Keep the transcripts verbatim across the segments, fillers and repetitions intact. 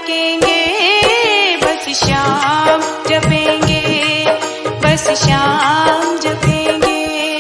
थकेंगे, बस श्याम जपेंगे, बस श्याम जपेंगे।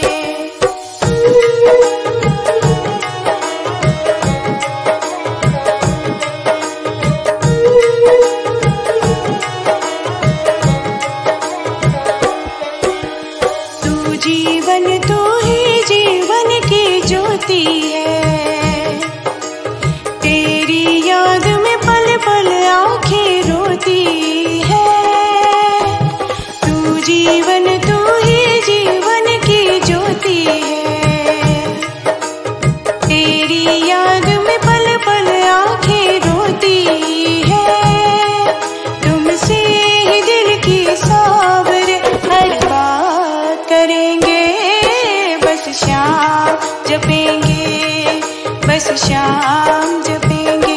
तू जीवन, तू ही जीवन की ज्योति है, तेरी याद में पल पल आँखें रोती है। तू जीवन, तू ही जीवन की ज्योति है, तेरी याद में पल पल आँखें रोती है। तुमसे ही दिल की सावरे हर बात करेंगे, बस श्याम जपेंगे, बस श्याम जपेंगे।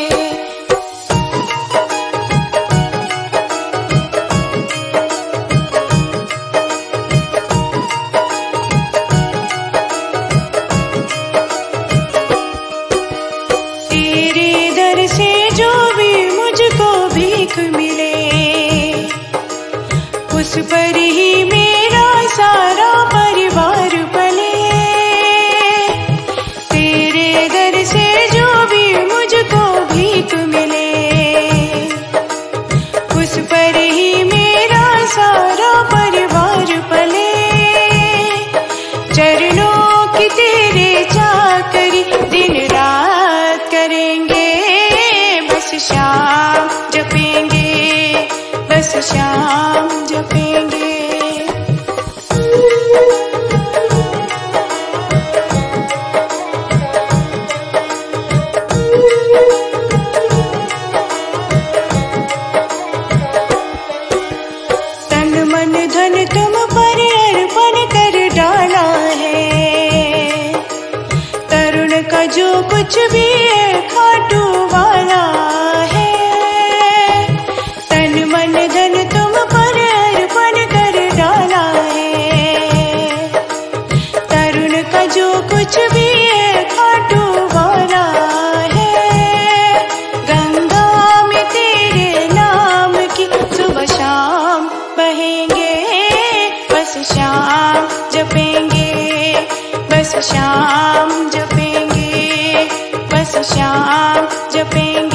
तेरे दर से जो भी मुझको भीख मिले, उस पर ही मेरा सारा परिवार पले। तेरे दर से जो भी मुझको भीख मिले, उस पर ही मेरा सारा परिवार पले। चरणों की तेरे चाकरी दिन रात करेंगे, बस श्याम जपेंगे, बस श्याम जपेंगे। तन मन धन तुम पर अर्पण कर डाला है, तरुण का जो कुछ भी है खाटू वाला है। तन मन धन तुम पर अर्पण कर डाला है, तरुण का जो कुछ भी है खाटू वाला है। गंगा में तेरे नाम की सुबह शाम बहेंगे, बस श्याम जपेंगे, बस श्याम जपेंगे, बस श्याम जपेंगे।